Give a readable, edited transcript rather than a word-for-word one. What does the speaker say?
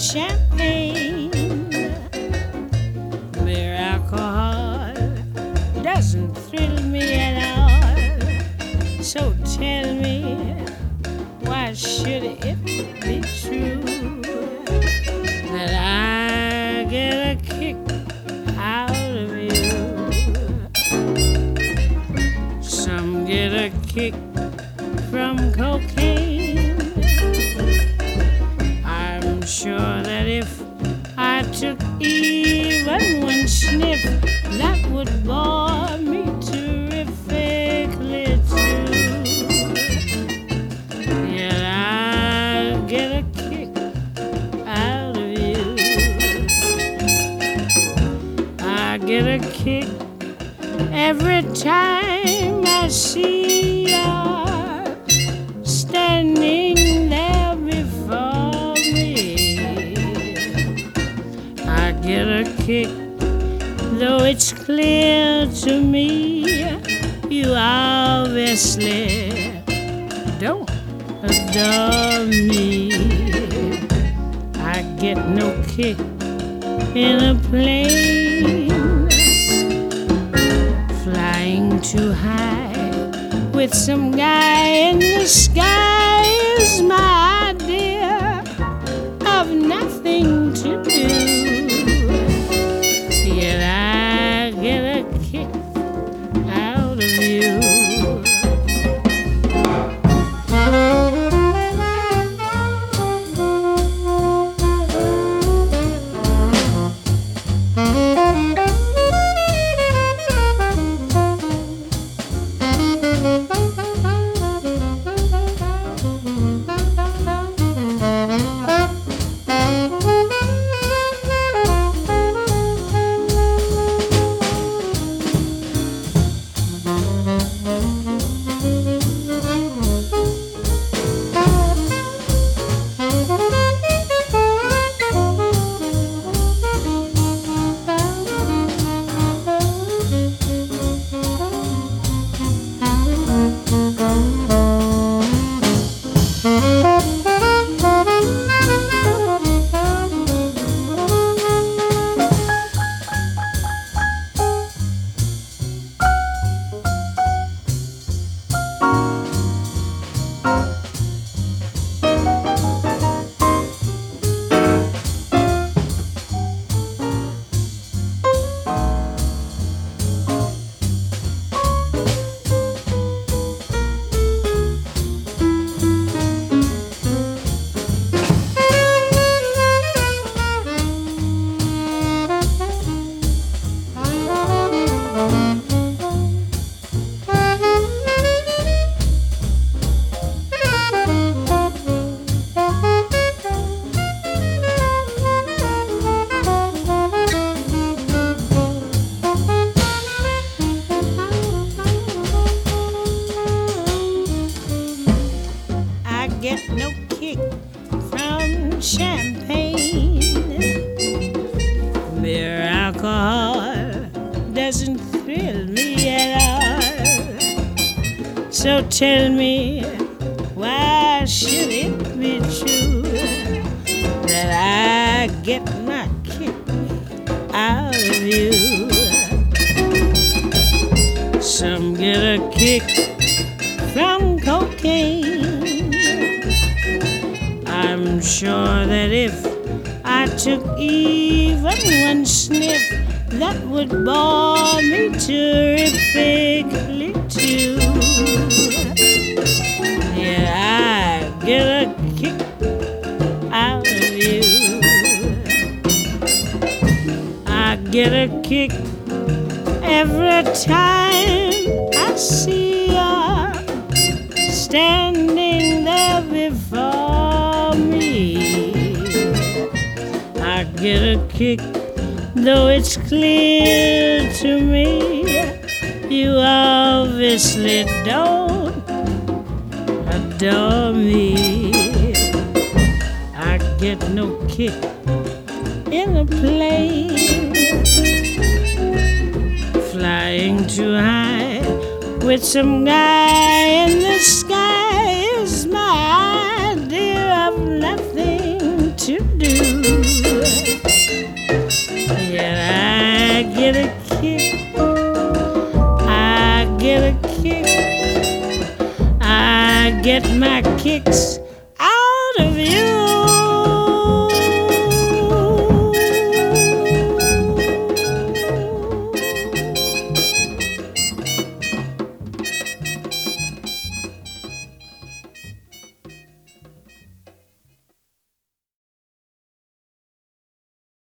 champagne. Mere alcohol doesn't thrill me at all. So tell me, why should it be true that I get a kick out of you? Some get a kick from cocaine. I'm sure that if I took even one sniff, that would bore me terrifically too. Yet I get a kick out of you. I get a kick every time I see you standing there before me. I get a kick, though it's clear to me you obviously don't adore me. I get no kick in a plane flying too high with some guy in the sky is my idea of nothing to do. Yet I get a kick out of you. Get no kick from champagne. Mere alcohol doesn't thrill me at all. So tell me, why should it be true that I get my kick out of you? Some get a kick from cocaine. I'm sure that if I took even one sniff, that would bore me terrifically too. Yeah, I get a kick out of you. I get a kick every time I see you standing there before me. I get a kick, though it's clear to me you obviously don't adore me. I get no kick in a plane flying too high with some guy in the sky is my idea of nothing to do. get my kicks